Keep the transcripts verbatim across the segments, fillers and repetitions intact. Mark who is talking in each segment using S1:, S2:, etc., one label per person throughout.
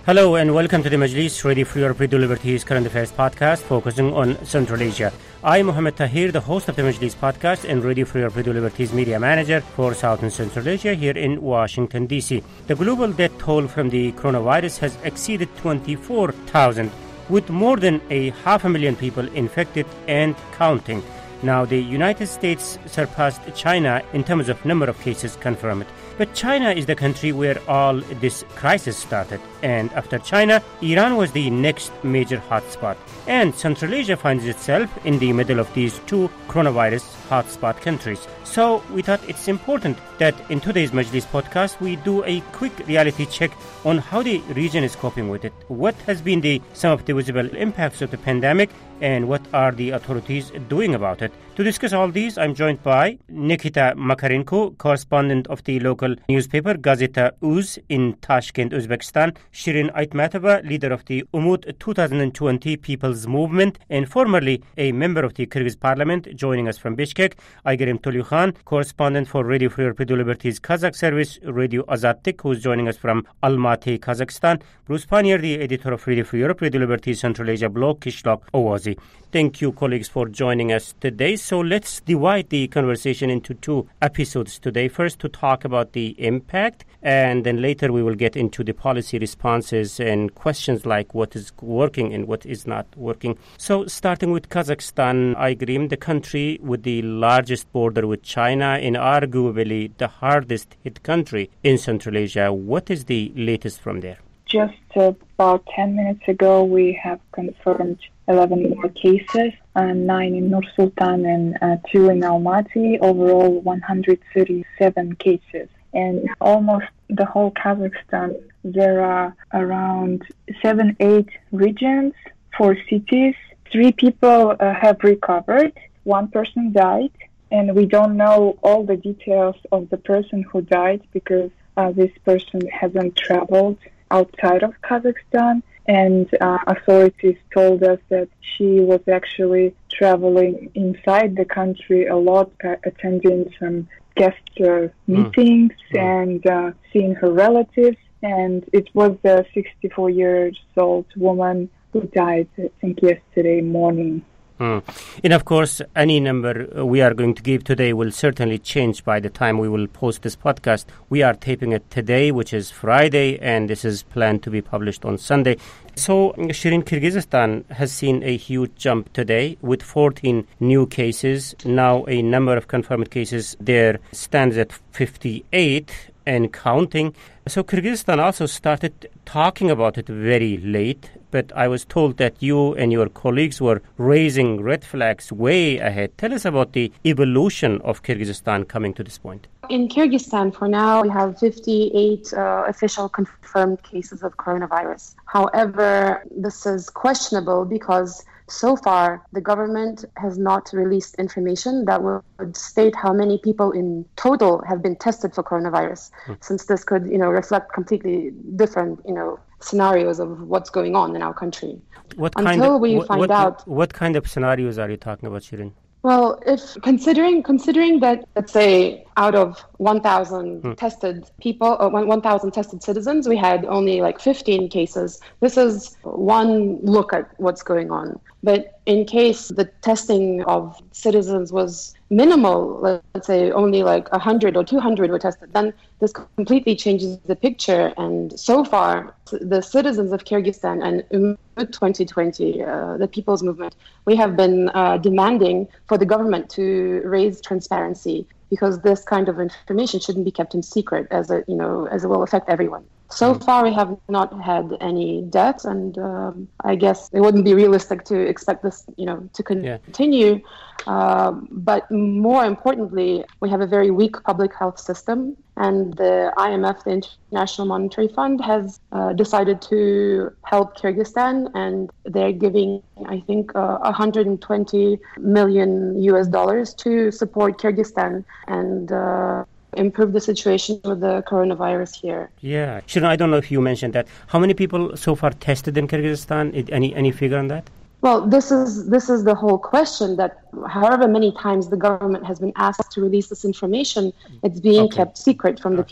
S1: Hello and welcome to the Majlis, Radio Free Europe, Radio Liberties Current Affairs podcast focusing on Central Asia. I'm Mohammed Tahir, the host of the Majlis podcast and Radio Free Europe, Radio Liberties media manager for South and Central Asia here in Washington, D C. The global death toll from the coronavirus has exceeded twenty-four thousand, with more than a half a million people infected and counting. Now, the United States surpassed China in terms of number of cases confirmed. But China is the country where all this crisis started. And after China, Iran was the next major hotspot. And Central Asia finds itself in the middle of these two coronavirus hotspot countries. So we thought it's important that in today's Majlis podcast, we do a quick reality check on how the region is coping with it. What has been the some of the visible impacts of the pandemic and what are the authorities doing about it? To discuss all these, I'm joined by Nikita Makarenko, correspondent of the local newspaper Gazeta Uz in Tashkent, Uzbekistan, Shirin Aytmatova, leader of the Umut twenty twenty People's Movement and formerly a member of the Kyrgyz parliament, joining us from Bishkek, Aygerim Tolyukhan, correspondent for Radio Free Europe, Radio Liberties Kazakh service, Radio Azadtik, who's joining us from Almaty, Kazakhstan, Bruce Panier, the editor of Radio Free Europe, Radio Liberties Central Asia blog, Kishlok Owazi. Thank you, colleagues, for joining us today. So let's divide the conversation into two episodes today. First, to talk about the impact, and then later we will get into the policy responses and questions like what is working and what is not working. So starting with Kazakhstan, Aygerim, the country with the largest border with China and arguably the hardest hit country in Central Asia. What is the latest from there?
S2: Just about ten minutes ago, we have confirmed eleven more cases, uh, nine in Nur Sultan and uh, two in Almaty, overall one hundred thirty-seven cases. And almost the whole Kazakhstan, there are around seven, eight regions, four cities. Three people uh, have recovered, one person died, and we don't know all the details of the person who died because uh, this person hasn't traveled outside of Kazakhstan, and uh, authorities told us that she was actually traveling inside the country a lot, uh, attending some guest uh, meetings mm. and uh, seeing her relatives, and it was a sixty-four years old woman who died, I think, yesterday morning.
S1: Mm. And of course, any number we are going to give today will certainly change by the time we will post this podcast. We are taping it today, which is Friday, and this is planned to be published on Sunday. So, Shirin, Kyrgyzstan has seen a huge jump today with fourteen new cases. Now a number of confirmed cases there stands at fifty-eight and counting. So Kyrgyzstan also started talking about it very late, but I was told that you and your colleagues were raising red flags way ahead. Tell us about the evolution of Kyrgyzstan coming to this point.
S3: In Kyrgyzstan, for now, we have fifty-eight uh, official confirmed cases of coronavirus. However, this is questionable because so far, the government has not released information that would state how many people in total have been tested for coronavirus, mm. since this could, you know, reflect completely different, you know, scenarios of what's going on in our country.
S1: What
S3: Until
S1: kind of,
S3: we
S1: what,
S3: find
S1: what,
S3: out.
S1: What kind of scenarios are you talking about, Shirin?
S3: Well, if considering considering that, let's say, out of one thousand hmm. tested people, or one thousand tested citizens, we had only like fifteen cases. This is one look at what's going on. But in case the testing of citizens was minimal, let's say only like one hundred or two hundred were tested, then this completely changes the picture. And so far, the citizens of Kyrgyzstan and Umut twenty twenty, uh, the People's Movement, we have been uh, demanding for the government to raise transparency, because this kind of information shouldn't be kept in secret, as a, you know, as it will affect everyone. So far, we have not had any deaths, and um, I guess it wouldn't be realistic to expect this, you know, to continue. Yeah. Um, but more importantly, we have a very weak public health system, and the I M F, the International Monetary Fund, has uh, decided to help Kyrgyzstan, and they're giving, I think, uh, one hundred twenty million U S dollars to support Kyrgyzstan and uh, improve the situation with the coronavirus here.
S1: Yeah. Shirin, I don't know if you mentioned that. How many people so far tested in Kyrgyzstan? Any any figure on that?
S3: Well, this is this is the whole question, that however many times the government has been asked to release this information, it's being okay. kept secret from the people.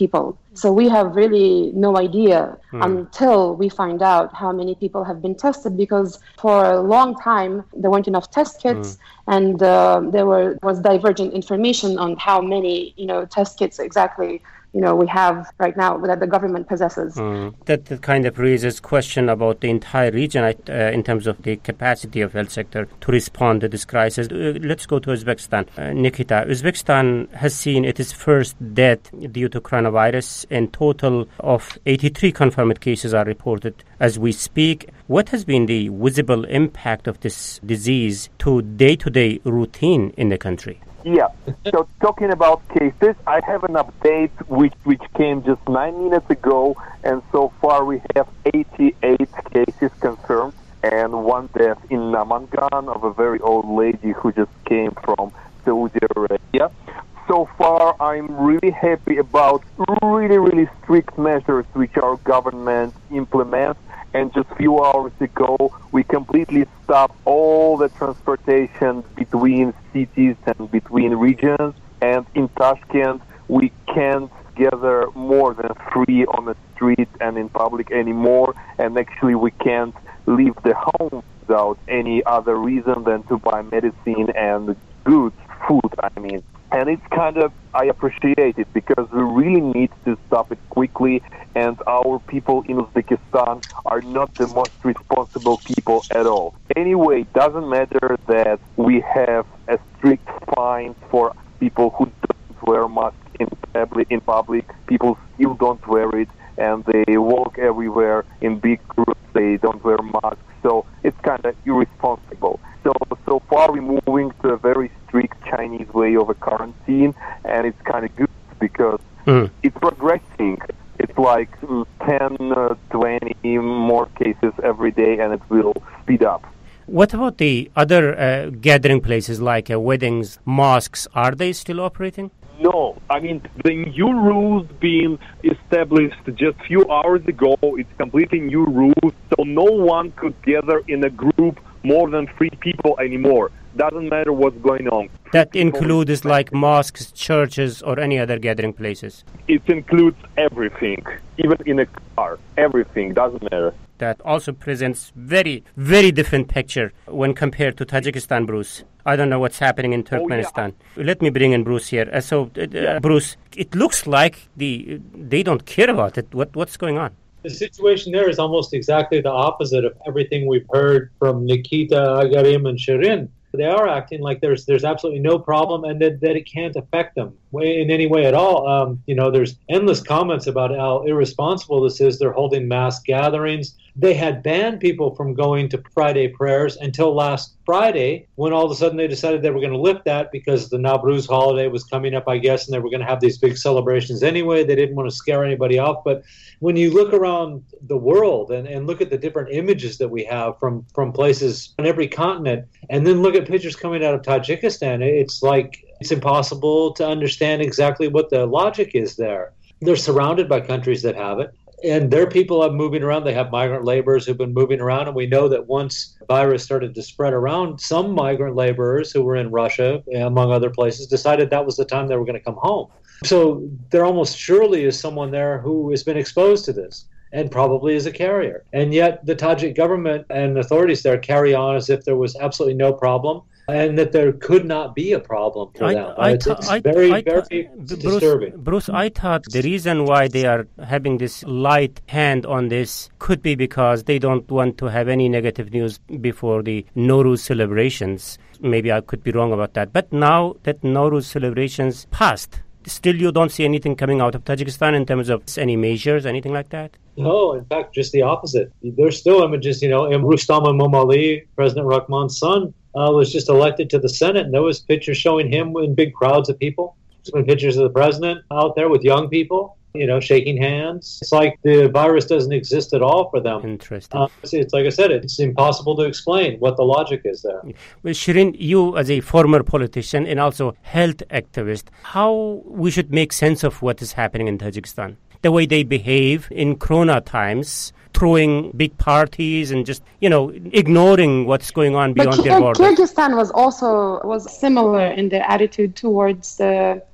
S3: So we have really no idea
S1: mm.
S3: until we find out how many people have been tested, because for a long time there weren't enough test kits, mm. and uh, there were was divergent information on how many, you know, test kits exactly, you know, we have right now that the government possesses.
S1: Mm. That, that kind of raises question about the entire region uh, in terms of the capacity of health sector to respond to this crisis. Uh, let's go to Uzbekistan. Uh, Nikita, Uzbekistan has seen its first death due to coronavirus. In total of eighty-three confirmed cases are reported as we speak. What has been the visible impact of this disease to day-to-day routine in the country?
S4: Yeah, so talking about cases, I have an update which which came just nine minutes ago, and so far we have eighty-eight cases confirmed and one death in Namangan of a very old lady who just came from Saudi Arabia. So far, I'm really happy about really, really strict measures which our government implements. And just a few hours ago, we completely stopped all the transportation between cities and between regions. And in Tashkent, we can't gather more than three on the street and in public anymore. And actually, we can't leave the home without any other reason than to buy medicine and goods, food, I mean. And it's kind of, I appreciate it because we really need to stop it quickly, and our people in Uzbekistan are not the most responsible people at all. Anyway, it doesn't matter that we have a strict fine for people who don't wear masks in public, in public. People still don't wear it, and they walk everywhere in big groups. They don't wear masks, so it's kind of irresponsible. So, so far we're moving to a very strict Chinese way of a quarantine, and it's kind of good because mm. it's progressing. It's like ten, uh, twenty more cases every day, and it will speed up.
S1: What about the other uh, gathering places like uh, weddings, mosques? Are they still operating?
S4: No, I mean, the new rules being established just a few hours ago, it's completely new rules, so no one could gather in a group more than three people anymore. Doesn't matter what's going on.
S1: That includes like mosques, churches, or any other gathering places?
S4: It includes everything, even in a car. Everything, doesn't matter.
S1: That also presents very, very different picture when compared to Tajikistan, Bruce. I don't know what's happening in Turkmenistan. Oh, yeah. Let me bring in Bruce here. Uh, so, uh, yeah. Bruce, it looks like the they don't care about it. What What's going on?
S5: The situation there is almost exactly the opposite of everything we've heard from Nikita, Agarim, and Shirin. They are acting like there's there's absolutely no problem and that, that it can't affect them in any way at all. Um, you know, there's endless comments about how irresponsible this is. They're holding mass gatherings. They had banned people from going to Friday prayers until last Friday, when all of a sudden they decided they were going to lift that because the Nowruz holiday was coming up, I guess, and they were going to have these big celebrations anyway. They didn't want to scare anybody off. But when you look around the world and, and look at the different images that we have from, from places on every continent, and then look at pictures coming out of Tajikistan, it's like it's impossible to understand exactly what the logic is there. They're surrounded by countries that have it. And their people are moving around. They have migrant laborers who've been moving around. And we know that once the virus started to spread around, some migrant laborers who were in Russia, among other places, decided that was the time they were going to come home. So there almost surely is someone there who has been exposed to this and probably is a carrier. And yet the Tajik government and authorities there carry on as if there was absolutely no problem and that there could not be a problem for
S1: I,
S5: them.
S1: I
S5: it's
S1: th-
S5: it's
S1: I,
S5: very,
S1: I th-
S5: very
S1: Bruce,
S5: disturbing.
S1: Bruce, I thought the reason why they are having this light hand on this could be because they don't want to have any negative news before the Nowruz celebrations. Maybe I could be wrong about that. But now that Nowruz celebrations passed, still you don't see anything coming out of Tajikistan in terms of any measures, anything like that?
S5: No, in fact, just the opposite. There's still images, you know, Rustam Emomali, President Rahman's son, uh, was just elected to the Senate, and there was pictures showing him in big crowds of people. There's been pictures of the president out there with young people, you know, shaking hands. It's like the virus doesn't exist at all for them.
S1: Interesting.
S5: Uh, it's, it's like I said, it's impossible to explain what the logic is there.
S1: Well, Shirin, you as a former politician and also health activist, how we should make sense of what is happening in Tajikistan? The way they behave in Corona times, throwing big parties and just, you know, ignoring what's going on beyond
S3: but
S1: their borders.
S3: Kyrgyzstan was also was similar in their attitude towards the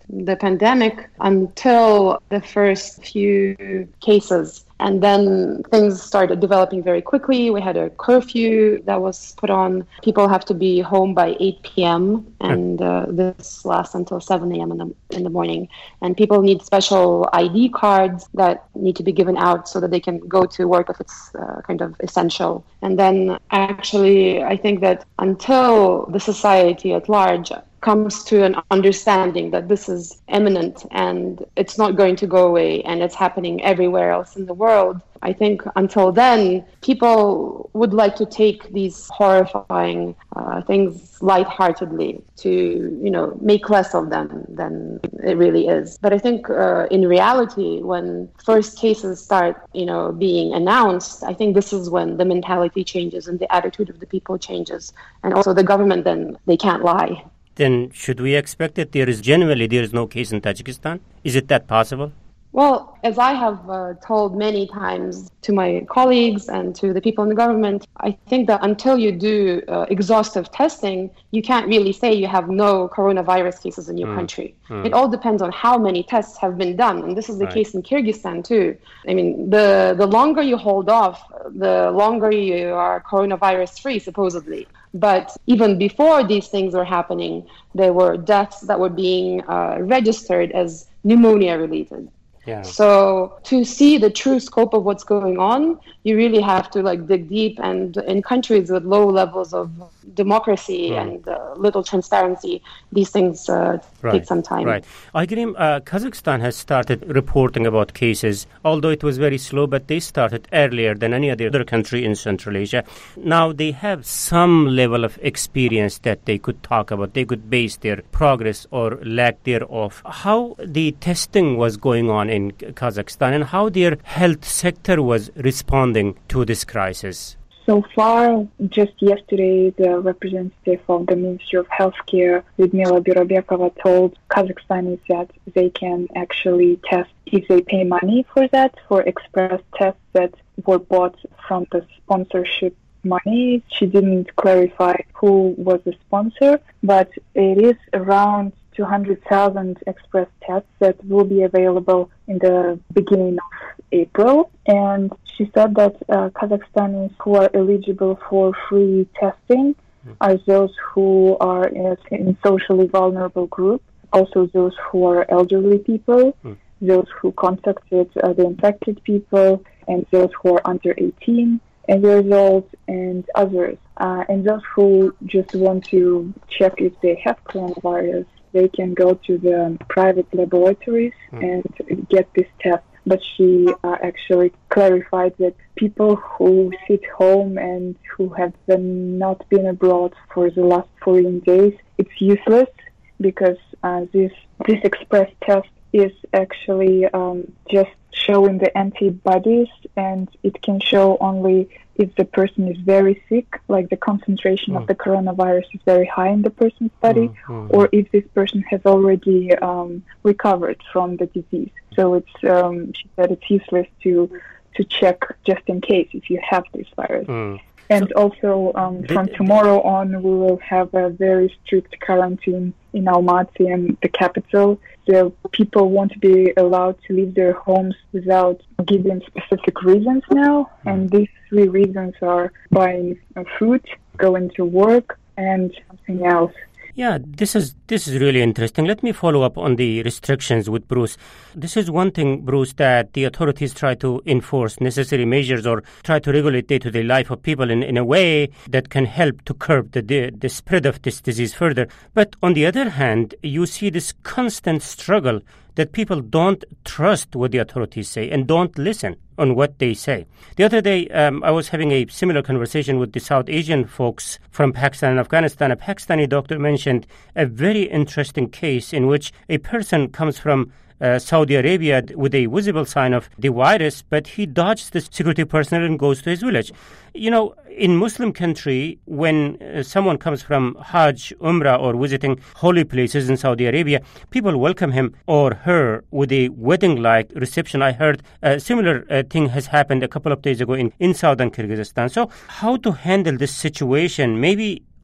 S3: the pandemic until the first few cases. And then things started developing very quickly. We had a curfew that was put on. People have to be home by eight p.m. and uh, this lasts until seven a.m. in the, in the morning. And people need special I D cards that need to be given out so that they can go to work if it's uh, kind of essential. And then actually, I think that until the society at large comes to an understanding that this is imminent and it's not going to go away and it's happening everywhere else in the world, I think until then, people would like to take these horrifying uh, things lightheartedly to, you know, make less of them than it really is. But I think uh, in reality, when first cases start, you know, being announced, I think this is when the mentality changes and the attitude of the people changes. And also the government, then they can't lie.
S1: Then should we expect that there is genuinely there is no case in Tajikistan? Is it that possible?
S3: Well, as I have uh, told many times to my colleagues and to the people in the government, I think that until you do uh, exhaustive testing, you can't really say you have no coronavirus cases in your mm. country. Mm. It all depends on how many tests have been done. And this is the right. case in Kyrgyzstan too. I mean, the, the longer you hold off, the longer you are coronavirus free, supposedly. But even before these things were happening, there were deaths that were being uh, registered as pneumonia related.
S1: Yeah.
S3: So to see the true scope of what's going on, you really have to like dig deep. And in countries with low levels of democracy mm. and uh, little transparency, these things uh,
S1: right.
S3: take some time.
S1: Right. Aigerim, uh, Kazakhstan has started reporting about cases, although it was very slow, but they started earlier than any other country in Central Asia. Now they have some level of experience that they could talk about. They could base their progress or lack thereof. How the testing was going on in Kazakhstan and how their health sector was responding to this crisis?
S2: So far, just yesterday, the representative of the Ministry of Healthcare, Lyudmila Birobekova, told Kazakhstanis that they can actually test if they pay money for that, for express tests that were bought from the sponsorship money. She didn't clarify who was the sponsor, but it is around two hundred thousand express tests that will be available in the beginning of April. And she said that uh, Kazakhstanis who are eligible for free testing mm. are those who are in, in socially vulnerable group, also those who are elderly people, mm. those who contacted uh, the infected people, and those who are under eighteen years old, and others. Uh, and those who just want to check if they have coronavirus, they can go to the private laboratories mm. and get this test. But she uh, actually clarified that people who sit home and who have been not been abroad for the last fourteen days, it's useless because uh, this this express test is actually um, just showing the antibodies, and it can show only if the person is very sick, like the concentration mm. of the coronavirus is very high in the person's body, mm-hmm. or if this person has already um, recovered from the disease. So it's um, she said it's useless to to check just in case if you have this virus. Mm. And also um, from tomorrow on, we will have a very strict quarantine in Almaty and the capital. The people won't be allowed to leave their homes without giving specific reasons now. And these three reasons are buying uh, food, going to work, and something else.
S1: Yeah, this is this is really interesting. Let me follow up on the restrictions with Bruce. This is one thing, Bruce, that the authorities try to enforce necessary measures or try to regulate day-to-day life of people in, in a way that can help to curb the, the the spread of this disease further. But on the other hand, you see this constant struggle that people don't trust what the authorities say and don't listen on what they say. The other day, um, I was having a similar conversation with the South Asian folks from Pakistan and Afghanistan. A Pakistani doctor mentioned a very interesting case in which a person comes from Uh, Saudi Arabia with a visible sign of the virus, but he dodges the security personnel and goes to his village. You know, in Muslim country, when uh, someone comes from Hajj, Umrah, or visiting holy places in Saudi Arabia, people welcome him or her with a wedding-like reception. I heard a similar uh, thing has happened a couple of days ago in, in southern Kyrgyzstan. So how to handle this situation? Maybe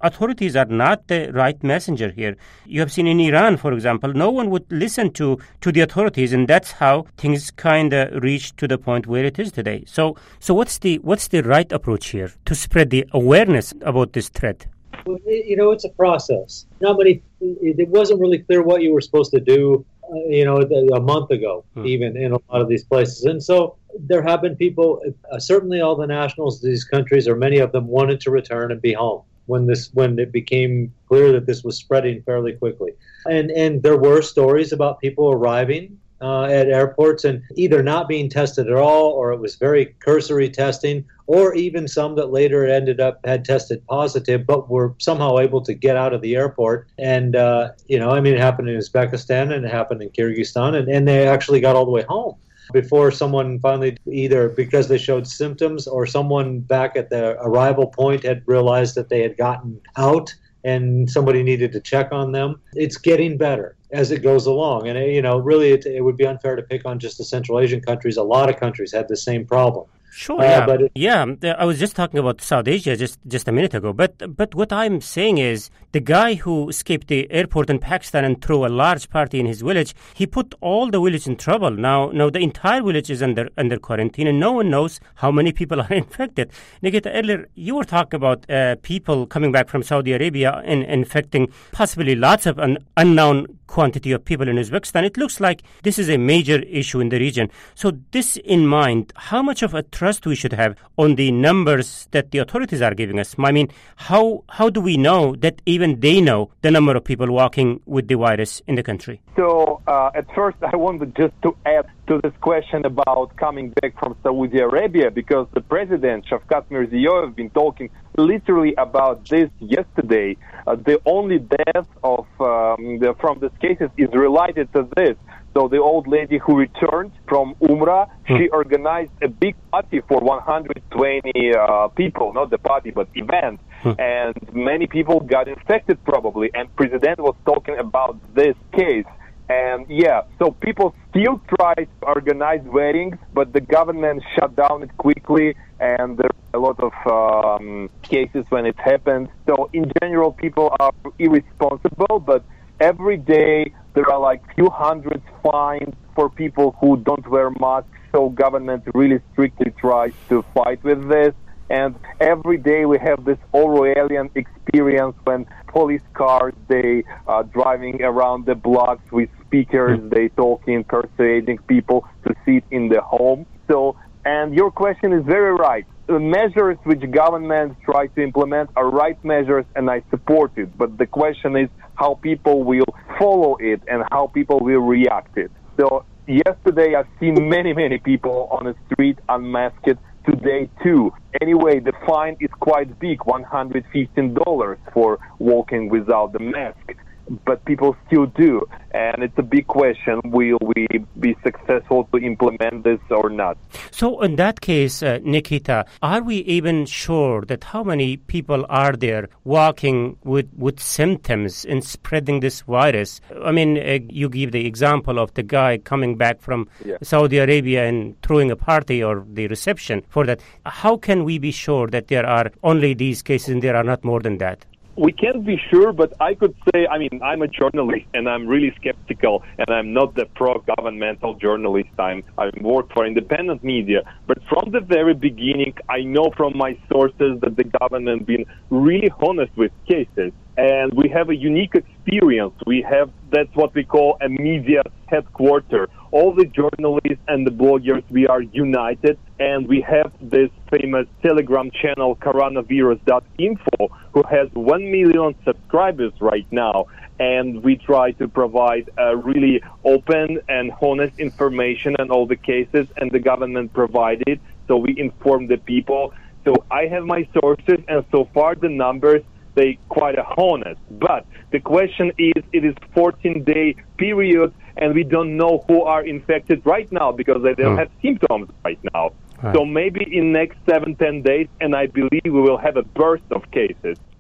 S1: authorities are not the right messenger here. You have seen in Iran, for example, no one would listen to, to the authorities, and that's how things kind of reached to the point where it is today. So, so what's the what's the right approach here to spread the awareness about this threat?
S5: Well, you know, it's a process. Not many. It wasn't really clear what you were supposed to do. Uh, you know, a month ago, hmm. even in a lot of these places, and so there have been people. Uh, certainly, all the nationals of these countries, or many of them, wanted to return and be home when this when it became clear that this was spreading fairly quickly. And and there were stories about people arriving uh, at airports and either not being tested at all, or it was very cursory testing, or even some that later ended up had tested positive, but were somehow able to get out of the airport. And, uh, you know, I mean, it happened in Uzbekistan and it happened in Kyrgyzstan, and, and they actually got all the way home before someone finally, either because they showed symptoms or someone back at the arrival point had realized that they had gotten out and somebody needed to check on them. It's getting better as it goes along. And, you know, really it, it would be unfair to pick on just the Central Asian countries. A lot of countries had the same problem.
S1: Sure, uh, yeah. But it, yeah, I was just talking about South Asia just, just a minute ago. But but what I'm saying is the guy who escaped the airport in Pakistan and threw a large party in his village, he put all the village in trouble. Now, now the entire village is under under quarantine, and no one knows how many people are infected. Nikita, earlier you were talking about uh, people coming back from Saudi Arabia and infecting possibly lots of an unknown quantity of people in Uzbekistan. It looks like this is a major issue in the region. So this in mind, how much of a trust we should have on the numbers that the authorities are giving us? I mean, how how do we know that even they know the number of people walking with the virus in the country?
S4: So uh, at first I wanted just to add to this question about coming back from Saudi Arabia, because the president, Shavkat Mirziyoyev, has been talking literally about this yesterday. Uh, the only death of um, the, from these cases is related to this. So the old lady who returned from Umrah, hmm. she organized a big party for one hundred twenty uh, people, not the party, but event. Hmm. And many people got infected probably. And President was talking about this case. And yeah, so people still try to organize weddings, but the government shut down it quickly, and there are a lot of um, cases when it happens. So in general, people are irresponsible, but every day there are like few hundred fines for people who don't wear masks. So government really strictly tries to fight with this. And every day we have this Orwellian experience when police cars, they are driving around the blocks with speakers, they talking, persuading people to sit in the home. So, and your question is very right. The measures which governments try to implement are right measures, and I support it. But the question is how people will follow it and how people will react it. So yesterday I've seen many, many people on the street unmasked. Today too. Anyway, the fine is quite big, one hundred fifteen dollars for walking without the mask. But people still do. And it's a big question, will we be successful to implement this or not?
S1: So in that case, uh, Nikita, are we even sure that how many people are there walking with, with symptoms and spreading this virus? I mean, uh, you give the example of the guy coming back from yeah. Saudi Arabia and throwing a party or the reception for that. How can we be sure that there are only these cases and there are not more than that?
S4: We can't be sure, but I could say, I mean, I'm a journalist and I'm really skeptical, and I'm not the pro-governmental journalist. I'm, I work for independent media. But from the very beginning, I know from my sources that the government been really honest with cases. And we have a unique experience. We have, that's what we call a media headquarters. All the journalists and the bloggers, we are united, and we have this famous Telegram channel, coronavirus dot info, who has one million subscribers right now. And we try to provide a really open and honest information on all the cases, and the government provided, so we inform the people. So I have my sources, and so far the numbers, they quite honest. But the question is, it is fourteen-day period, and we don't know who are infected right now because they don't mm. have symptoms right now. Right. So maybe in next seven, ten days, and I believe we will have a burst of cases.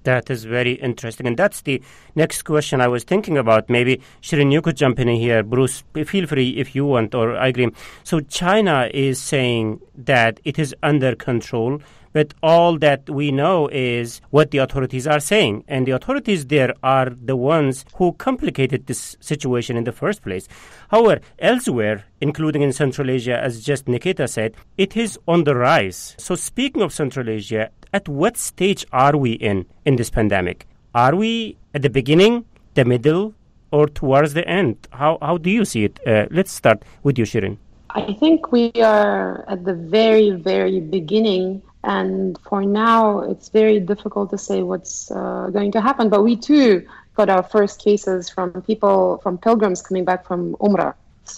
S1: That is very interesting. And that's the next question I was thinking about. Maybe, Shirin, you could jump in here. Bruce, feel free if you want, or I agree. So China is saying that it is under control, but all that we know is what the authorities are saying. And the authorities there are the ones who complicated this situation in the first place. However, elsewhere, including in Central Asia, as just Nikita said, it is on the rise. So speaking of Central Asia, at what stage are we in in this pandemic? Are we at the beginning, the middle, or towards the end? How how do you see it? Uh, let's start with you, Shirin.
S3: I think we are at the very, very beginning. And for now, it's very difficult to say what's uh, going to happen. But we too got our first cases from people, from pilgrims coming back from Umrah.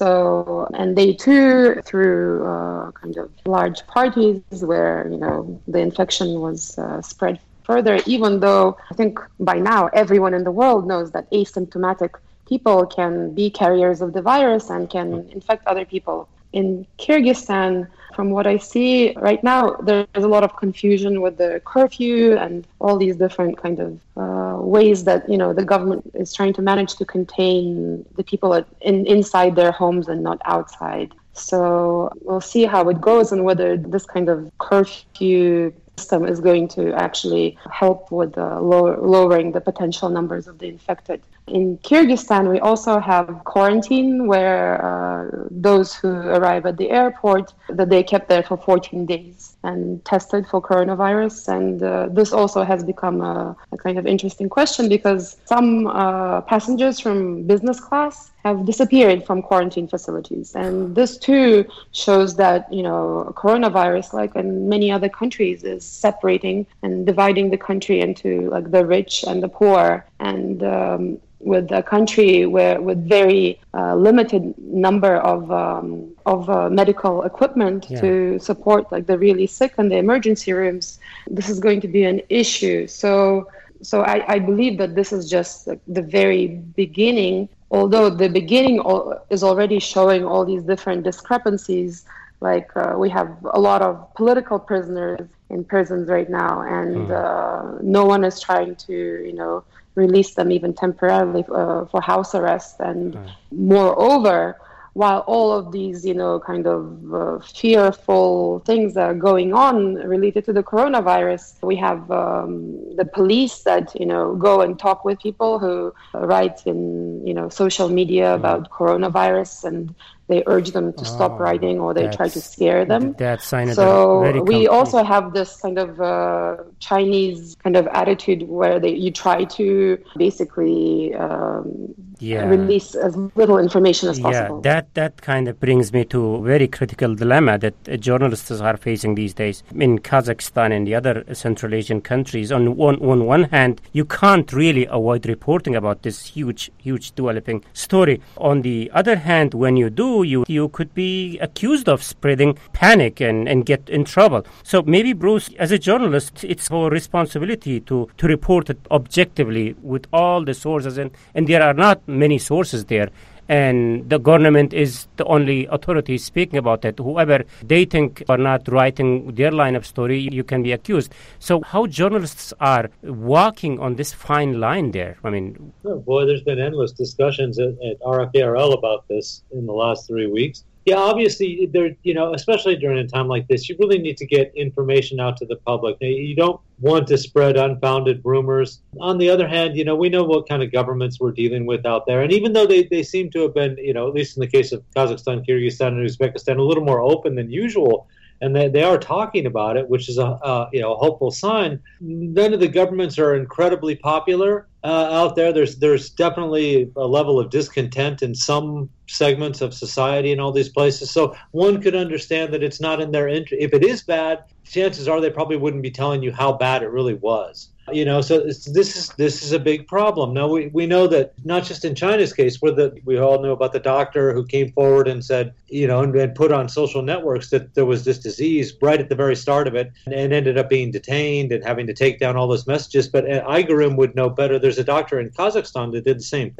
S3: So, and they too, through uh, kind of large parties where, you know, the infection was uh, spread further, even though I think by now everyone in the world knows that asymptomatic people can be carriers of the virus and can infect other people. In Kyrgyzstan, from what I see right now, there's a lot of confusion with the curfew and all these different kind of uh, ways that, you know, the government is trying to manage to contain the people at, in, inside their homes and not outside. So we'll see how it goes and whether this kind of curfew system is going to actually help with uh, low, lowering the potential numbers of the infected. In Kyrgyzstan, we also have quarantine where uh, those who arrive at the airport, that they kept there for fourteen days and tested for coronavirus. And uh, this also has become a, a kind of interesting question because some uh, passengers from business class have disappeared from quarantine facilities. And this too shows that, you know, coronavirus, like in many other countries, is separating and dividing the country into like the rich and the poor. And um, with a country where with very uh, limited number of um, of uh, medical equipment yeah. to support like the really sick and the emergency rooms, this is going to be an issue. So, so I, I believe that this is just like, the very beginning. Although the beginning is already showing all these different discrepancies, like uh, we have a lot of political prisoners in prisons right now, and mm. uh, no one is trying to, you know, release them even temporarily uh, for house arrest. And mm. moreover, while all of these, you know, kind of uh, fearful things that are going on related to the coronavirus, we have um, the police that, you know, go and talk with people who write in, you know, social media mm. about coronavirus, and they urge them to oh, stop writing, or they try to scare them.
S1: That's
S3: so very we also have this kind of uh, Chinese kind of attitude where they you try to basically um, yeah. release as little information as possible.
S1: Yeah, that, that kind of brings me to a very critical dilemma that uh, journalists are facing these days in Kazakhstan and the other Central Asian countries. On one, on one hand, you can't really avoid reporting about this huge, huge developing story. On the other hand, when you do, You you could be accused of spreading panic and, and get in trouble. So maybe, Bruce, as a journalist, it's our responsibility to, to report it objectively with all the sources, and, and there are not many sources there. And the government is the only authority speaking about it. Whoever they think are not writing their line of story, you can be accused. So how journalists are walking on this fine line there? I mean,
S5: oh boy, there's been endless discussions at, at R F A R L about this in the last three weeks. Yeah, obviously, there, you know, especially during a time like this, you really need to get information out to the public. You don't want to spread unfounded rumors. On the other hand, you know, we know what kind of governments we're dealing with out there. And even though they, they seem to have been, you know, at least in the case of Kazakhstan, Kyrgyzstan, and Uzbekistan, a little more open than usual, and they, they are talking about it, which is a, a you know a hopeful sign. None of the governments are incredibly popular uh, out there. There's there's definitely a level of discontent in some segments of society in all these places. So one could understand that it's not in their interest. If it is bad, chances are they probably wouldn't be telling you how bad it really was. You know, so it's, this is this is a big problem. Now, we, we know that not just in China's case, where the, we all know about the doctor who came forward and said, you know, and, and put on social networks that there was this disease right at the very start of it, and, and ended up being detained and having to take down all those messages. But uh, Igarim would know better. There's a doctor in Kazakhstan that did the same thing.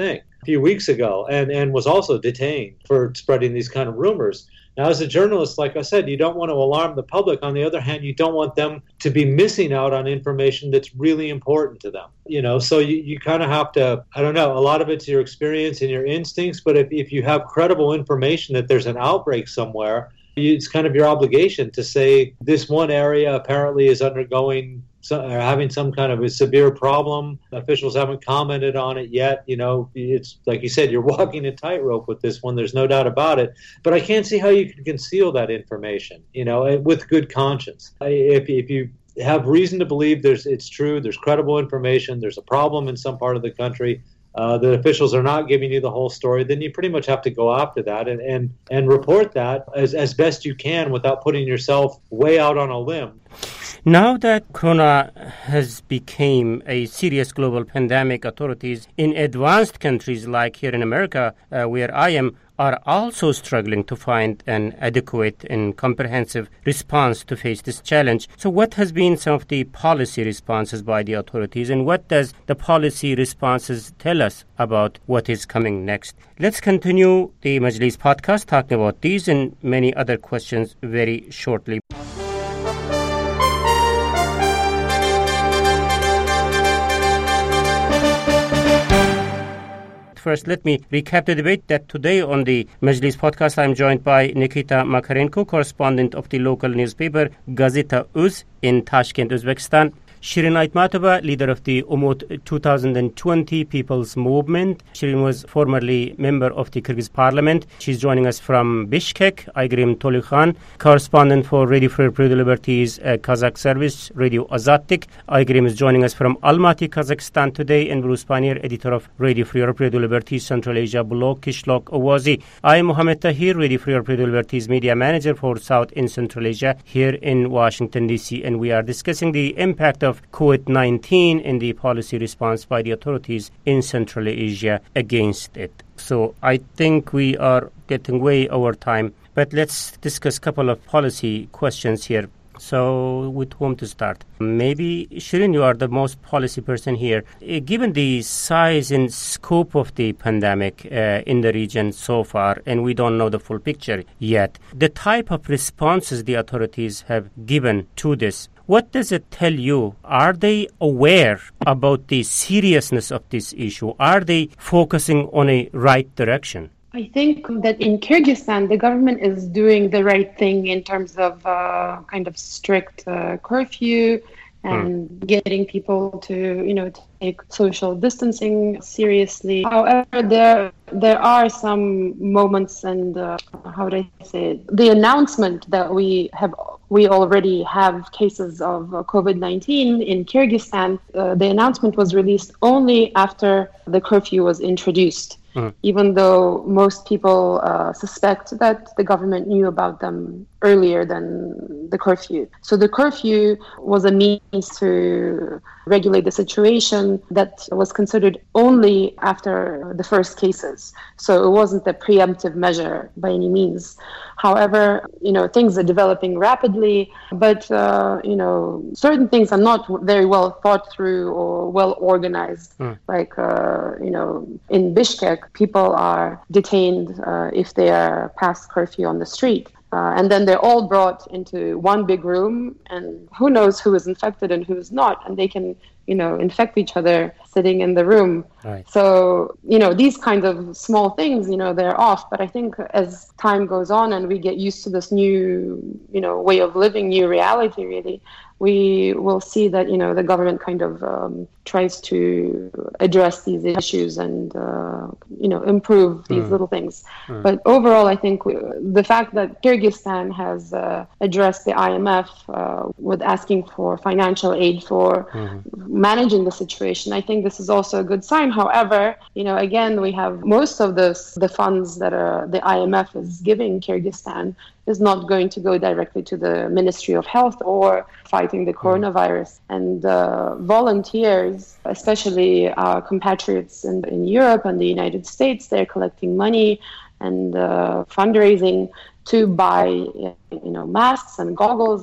S5: few weeks ago and, and was also detained for spreading these kind of rumors. Now, as a journalist, like I said, you don't want to alarm the public. On the other hand, you don't want them to be missing out on information that's really important to them. You know, so you, you kind of have to, I don't know, a lot of it's your experience and your instincts, but if, if you have credible information that there's an outbreak somewhere, it's kind of your obligation to say this one area apparently is undergoing So, are having some kind of a severe problem. Officials haven't commented on it yet. You know, it's like you said, you're walking a tightrope with this one. There's no doubt about it. But I can't see how you can conceal that information, you know, with good conscience. If, if you have reason to believe there's it's true, there's credible information, there's a problem in some part of the country, uh, the officials are not giving you the whole story, then you pretty much have to go after that and, and, and report that as, as best you can without putting yourself way out on a limb.
S1: Now that corona has become a serious global pandemic, authorities in advanced countries like here in America, uh, where I am, are also struggling to find an adequate and comprehensive response to face this challenge. So what has been some of the policy responses by the authorities, and what does the policy responses tell us about what is coming next? Let's continue the Majlis podcast talking about these and many other questions very shortly. First, let me recap the debate that today on the Majlis podcast, I'm joined by Nikita Makarenko, correspondent of the local newspaper Gazeta Uz in Tashkent, Uzbekistan. Shirin Aytmatova, leader of the Umut twenty twenty People's Movement. Shirin was formerly member of the Kyrgyz parliament. She's joining us from Bishkek. Aygrim Tolikhan, correspondent for Radio Free Europe Liberties uh, Kazakh service, Radio Azattik. Aygrim is joining us from Almaty, Kazakhstan today, and Bruce Panier, editor of Radio Free Europe Liberties Central Asia blog, Kishlok Owazi. I am Mohammed Tahir, Radio Free Europe Liberties media manager for South and Central Asia here in Washington, D C, and we are discussing the impact of COVID nineteen in the policy response by the authorities in Central Asia against it. So I think we are getting way over time, but let's discuss a couple of policy questions here. So with whom to start? Maybe, Shirin, you are the most policy person here. Uh, given the size and scope of the pandemic uh, in the region so far, and we don't know the full picture yet, the type of responses the authorities have given to this, what does it tell you? Are they aware about the seriousness of this issue? Are they focusing on a right direction?
S3: I think that in Kyrgyzstan, the government is doing the right thing in terms of uh, kind of strict uh, curfew and hmm. getting people to, you know, take social distancing seriously. However, there there are some moments, and uh, how would I say it? The announcement that we have we already have cases of uh, COVID nineteen in Kyrgyzstan. Uh, the announcement was released only after the curfew was introduced. Mm. Even though most people uh, suspect that the government knew about them earlier than the curfew. So the curfew was a means to regulate the situation that was considered only after the first cases. So it wasn't a preemptive measure by any means. However, you know, things are developing rapidly, but, uh, you know, certain things are not very well thought through or well organized. Mm. Like, uh, you know, in Bishkek, people are detained uh, if they are past curfew on the street. Uh, and then they're all brought into one big room, and who knows who is infected and who is not, and they can, you know, infect each other sitting in the room. Right. So, you know, these kinds of small things, you know, they're off. But I think as time goes on and we get used to this new, you know, way of living, new reality, really, we will see that, you know, the government kind of um, tries to address these issues and, uh, you know, improve these mm. little things. Mm. But overall, I think we, the fact that Kyrgyzstan has uh, addressed the I M F uh, with asking for financial aid for mm-hmm. managing the situation, I think this is also a good sign. However, you know, again, we have most of this, the funds that are, the I M F is giving Kyrgyzstan is not going to go directly to the Ministry of Health or fighting the coronavirus. And uh, volunteers, especially our compatriots in, in Europe and the United States, they're collecting money and uh, fundraising to buy, you know, masks and goggles and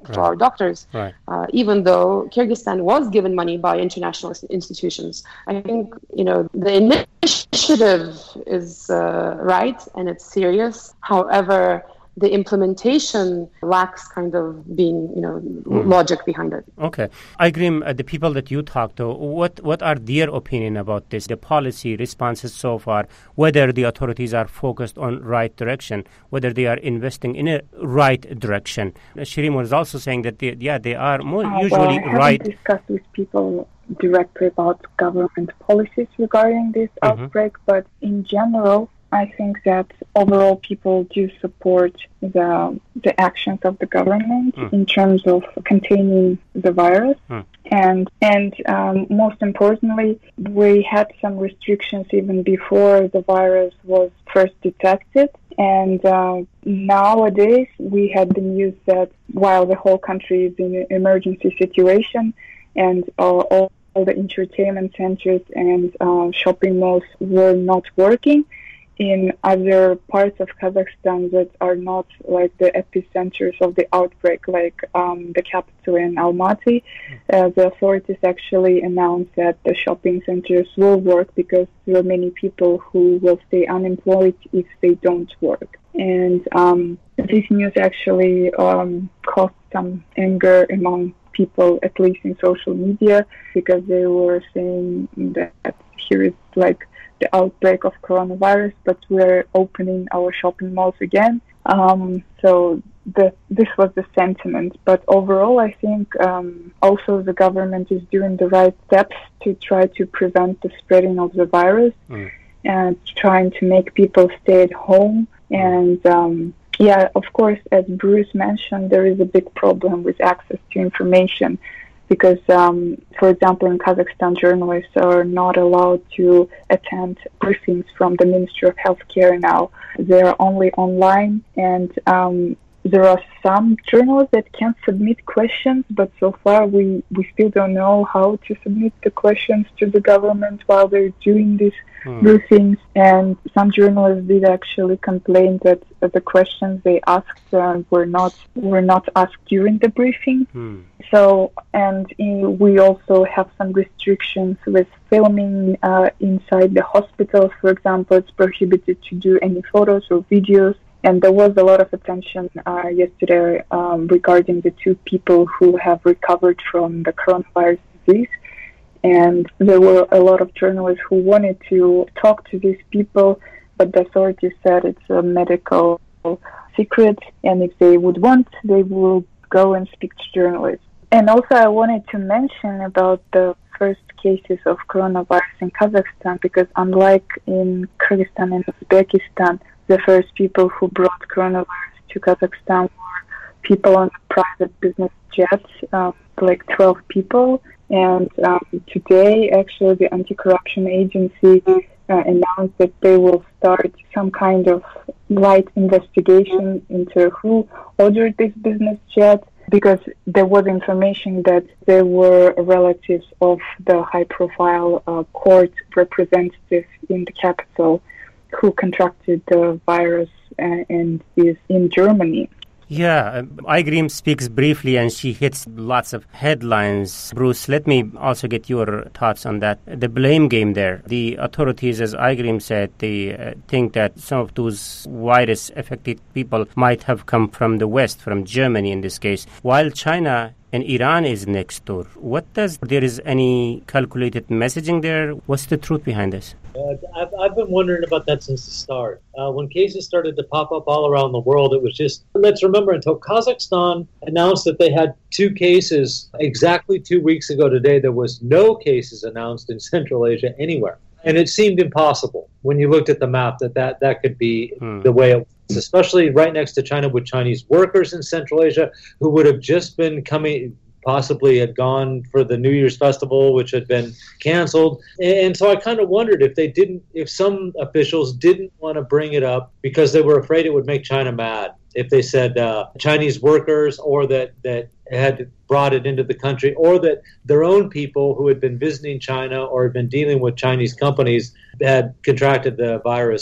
S3: right. to our doctors,
S1: right.
S3: uh, even though Kyrgyzstan was given money by international institutions. I think, you know, the initiative is uh, right and it's serious. However, the implementation lacks kind of being, you know, mm. logic behind it.
S1: Okay. Aygrim, uh, the people that you talk to, what, what are their opinion about this, the policy responses so far, whether the authorities are focused on right direction, whether they are investing in a right direction? Uh, Shireen was also saying that, they, yeah, they are more
S2: uh,
S1: usually
S2: well, I
S1: right.
S2: haven't discussed with people directly about government policies regarding this mm-hmm. outbreak, but in general, I think that overall people do support the the actions of the government mm. in terms of containing the virus. Mm. And and um, most importantly, we had some restrictions even before the virus was first detected. And uh, nowadays, we had the news that while the whole country is in an emergency situation and uh, all, all the entertainment centers and uh, shopping malls were not working, in other parts of Kazakhstan that are not like the epicenters of the outbreak, like um, the capital in Almaty, uh, the authorities actually announced that the shopping centers will work because there are many people who will stay unemployed if they don't work. And um, this news actually um, caused some anger among people, at least in social media, because they were saying that here is like the outbreak of coronavirus, but we're opening our shopping malls again. Um, so the, this was the sentiment. But overall, I think um, also the government is doing the right steps to try to prevent the spreading of the virus mm. and trying to make people stay at home. And um, yeah, of course, as Bruce mentioned, there is a big problem with access to information. Because, um, for example, in Kazakhstan, journalists are not allowed to attend briefings from the Ministry of Healthcare now. They're only online, and um, there are some journalists that can submit questions, but so far we, we still don't know how to submit the questions to the government while they're doing these hmm. briefings. And some journalists did actually complain that uh, the questions they asked uh, were not were not asked during the briefing. Hmm. So, and in, we also have some restrictions with filming uh, inside the hospitals. For example, it's prohibited to do any photos or videos. And there was a lot of attention uh, yesterday um, regarding the two people who have recovered from the coronavirus disease. And there were a lot of journalists who wanted to talk to these people, but the authorities said it's a medical secret. And if they would want, they will go and speak to journalists. And also I wanted to mention about the first cases of coronavirus in Kazakhstan, because unlike in Kyrgyzstan and Uzbekistan, the first people who brought coronavirus to Kazakhstan were people on private business jets, um, like twelve people. And um, today, actually, the anti-corruption agency uh, announced that they will start some kind of light investigation into who ordered this business jet, because there was information that there were relatives of the high-profile uh, court representative in the capital who contracted the virus uh, and is in Germany.
S1: Yeah, Aygrim speaks briefly and she hits lots of headlines. Bruce, let me also get your thoughts on that. The blame game there. The authorities, as Aygrim said, they uh, think that some of those virus-affected people might have come from the West, from Germany in this case, while China and Iran is next door. What does, there is any calculated messaging there? What's the truth behind this?
S5: Uh, I've, I've been wondering about that since the start. Uh, when cases started to pop up all around the world, it was just, let's remember, until Kazakhstan announced that they had two cases exactly two weeks ago today, there was no cases announced in Central Asia anywhere. And it seemed impossible when you looked at the map that that, that could be hmm. the way it was, especially right next to China with Chinese workers in Central Asia who would have just been coming, possibly had gone for the New Year's festival, which had been canceled. And so I kind of wondered if they didn't, if some officials didn't want to bring it up because they were afraid it would make China mad. If they said uh, Chinese workers, or that, that had brought it into the country, or that their own people who had been visiting China or had been dealing with Chinese companies had contracted the virus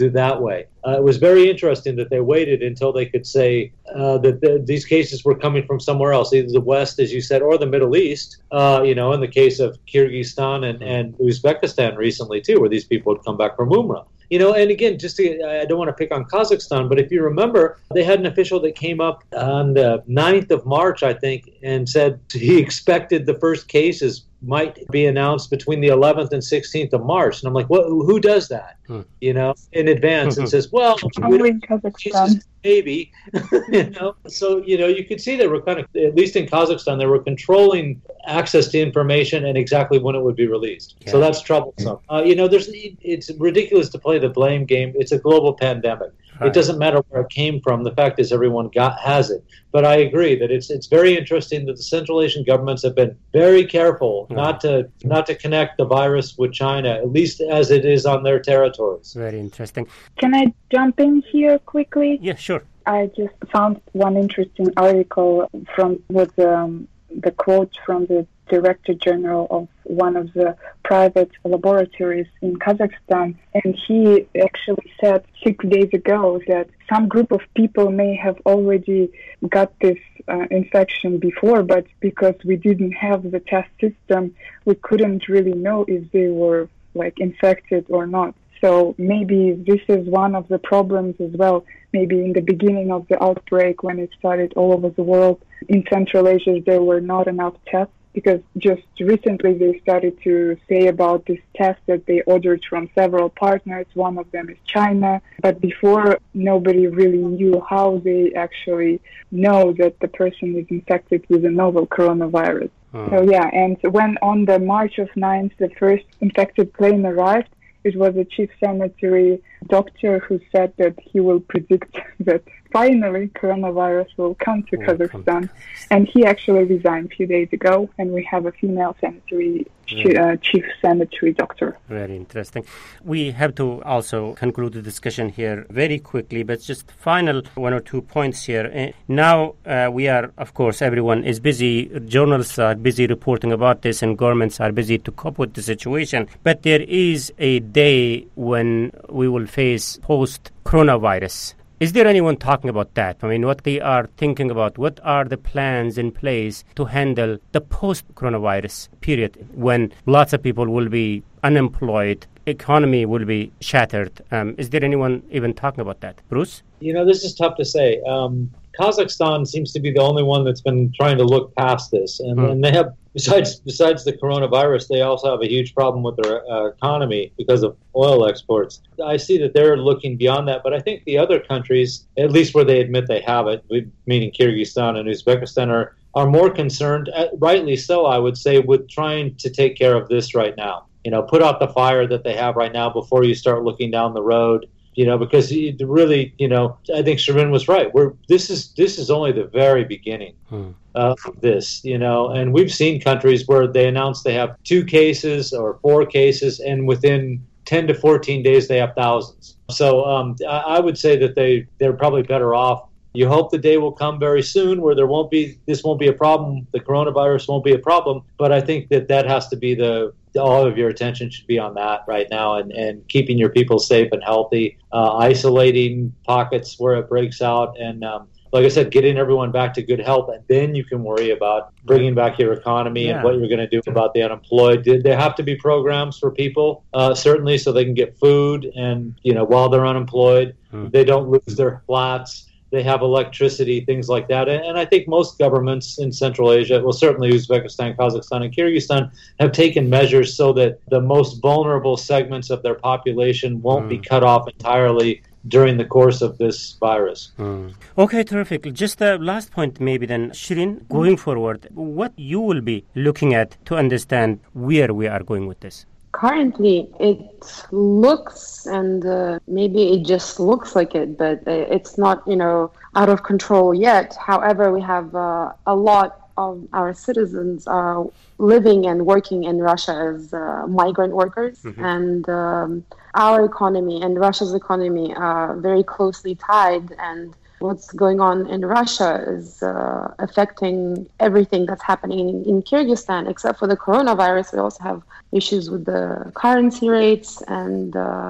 S5: do that way. Uh, it was very interesting that they waited until they could say uh, that the, these cases were coming from somewhere else, either the West, as you said, or the Middle East. Uh, you know, in the case of Kyrgyzstan and, and Uzbekistan recently, too, where these people had come back from Umrah. You know, and again, just to, I don't want to pick on Kazakhstan, but if you remember, they had an official that came up on the ninth of March, I think, and said he expected the first cases might be announced between the eleventh and sixteenth of March. And I'm like, well, who does that, hmm. you know, in advance and says, well,
S2: only in Kazakhstan.
S5: Maybe, you know, so, you know, you could see they were kind of, at least in Kazakhstan, they were controlling access to information and exactly when it would be released. Yeah. So that's troublesome. Uh, you know, there's it's ridiculous to play the blame game. It's a global pandemic. Right. It doesn't matter where it came from. The fact is everyone got has it. But I agree that it's it's very interesting that the Central Asian governments have been very careful right. not to not to connect the virus with China, at least as it is on their territories.
S1: Very interesting.
S2: Can I jump in here quickly?
S1: Yeah, sure.
S2: I just found one interesting article from with um, the quote from the Director General of one of the private laboratories in Kazakhstan, and he actually said six days ago that some group of people may have already got this uh, infection before, but because we didn't have the test system, we couldn't really know if they were like infected or not. So maybe this is one of the problems as well. Maybe in the beginning of the outbreak, when it started all over the world, in Central Asia, there were not enough tests, because just recently they started to say about this test that they ordered from several partners. One of them is China. But before, nobody really knew how they actually know that the person is infected with a novel coronavirus. Hmm. So yeah, and when on the March of ninth, the first infected plane arrived, it was a chief sanitary doctor who said that he will predict that finally coronavirus will come to will Kazakhstan. Come. And he actually resigned a few days ago, and we have a female sanitary chi- uh, chief sanitary doctor.
S1: Very interesting. We have to also conclude the discussion here very quickly, but just final one or two points here. Uh, now uh, we are, of course, everyone is busy, journalists are busy reporting about this, and governments are busy to cope with the situation. But there is a day when we will face post-coronavirus. Is there anyone talking about that? I mean, what they are thinking about, what are the plans in place to handle the post-coronavirus period when lots of people will be unemployed, economy will be shattered? Um, is there anyone even talking about that? Bruce?
S5: You know, this is tough to say. Um, Kazakhstan seems to be the only one that's been trying to look past this. And, mm. and they have, besides besides the coronavirus, they also have a huge problem with their uh, economy because of oil exports. I see that they're looking beyond that, but I think the other countries, at least where they admit they have it, meaning Kyrgyzstan and Uzbekistan, are, are more concerned, uh, rightly so, I would say, with trying to take care of this right now. You know, put out the fire that they have right now before you start looking down the road. You know, because it really, you know, I think Shirin was right. We're this is this is only the very beginning hmm. of this, you know, and we've seen countries where they announce they have two cases or four cases, and within ten to fourteen days they have thousands. So um, I, I would say that they they're probably better off. You hope the day will come very soon where there won't be this won't be a problem. The coronavirus won't be a problem. But I think that that has to be the all of your attention should be on that right now, and, and keeping your people safe and healthy, uh, isolating pockets where it breaks out, and um, like I said, getting everyone back to good health, and then you can worry about bringing back your economy yeah. and what you're going to do about the unemployed. There have to be programs for people, uh, certainly, so they can get food, and you know, while they're unemployed, hmm. they don't lose their flats. They have electricity, things like that. And I think most governments in Central Asia, well, certainly Uzbekistan, Kazakhstan, and Kyrgyzstan, have taken measures so that the most vulnerable segments of their population won't mm. be cut off entirely during the course of this virus.
S1: Mm. Okay, terrific. Just a last point maybe then. Shirin, going forward, what you will be looking at to understand where we are going with this?
S3: Currently, it looks, and uh, maybe it just looks like it, but it's not, you know, out of control yet. However, we have uh, a lot of our citizens are living and working in Russia as uh, migrant workers, mm-hmm. and um, our economy and Russia's economy are very closely tied, and what's going on in Russia is uh, affecting everything that's happening in, in Kyrgyzstan, except for the coronavirus. We also have issues with the currency rates and uh,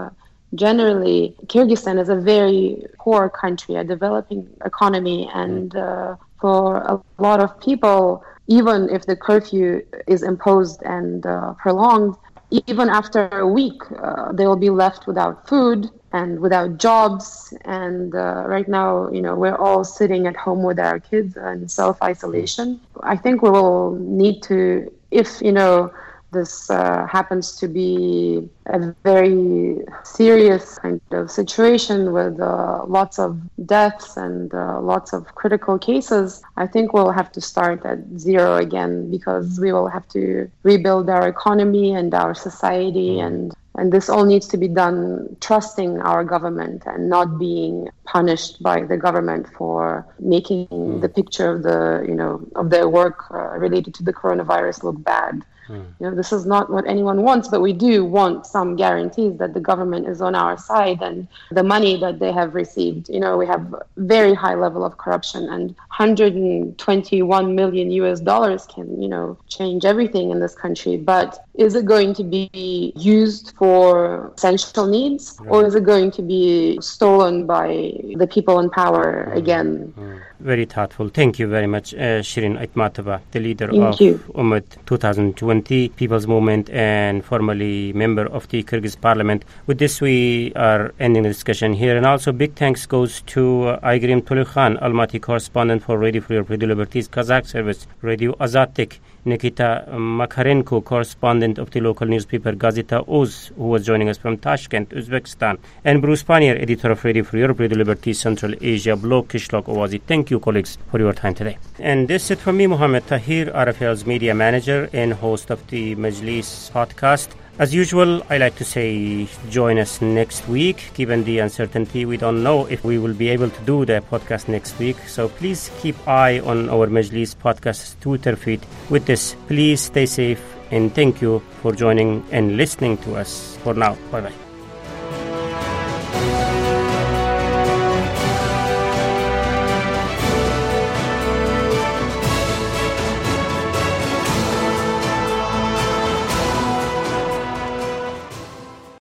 S3: generally, Kyrgyzstan is a very poor country, a developing economy, and uh, for a lot of people, even if the curfew is imposed and uh, prolonged, even after a week, uh, they will be left without food and without jobs. And uh, right now, you know, we're all sitting at home with our kids in self-isolation. I think we will need to, if, you know, this uh, happens to be a very serious kind of situation with uh, lots of deaths and uh, lots of critical cases, I think we'll have to start at zero again, because we will have to rebuild our economy and our society, and and this all needs to be done trusting our government and not being punished by the government for making the picture of the, you know, of their work uh, related to the coronavirus look bad. You know, this is not what anyone wants, but we do want some guarantees that the government is on our side, and the money that they have received. You know, we have very high level of corruption, and one hundred twenty-one million U S dollars can, you know, change everything in this country. But is it going to be used for essential needs, or is it going to be stolen by the people in power again?
S1: Very thoughtful. Thank you very much, uh, Shirin Aitmatova, the leader
S3: Thank
S1: of
S3: you.
S1: Ummad twenty twenty People's Movement and formerly member of the Kyrgyz Parliament. With this, we are ending the discussion here. And also, big thanks goes to uh, Aygrim Tolukhan, Almaty correspondent for Radio Free Europe Radio Liberties Kazakh service, Radio Azatik, Nikita Makarenko, correspondent of the local newspaper Gazeta Oz, who was joining us from Tashkent, Uzbekistan, and Bruce Panier, editor of Radio Free Europe Radio Liberties Central Asia blog, Kishlok Owazi. Thank you, colleagues, for your time today. And this is it from me, Mohammed Tahir, R F L's media manager and host of the Majlis podcast. As usual, I like to say join us next week. Given the uncertainty, we don't know if we will be able to do the podcast next week. So please keep eye on our Majlis podcast Twitter feed. With this, please stay safe and thank you for joining and listening to us. For now, bye-bye.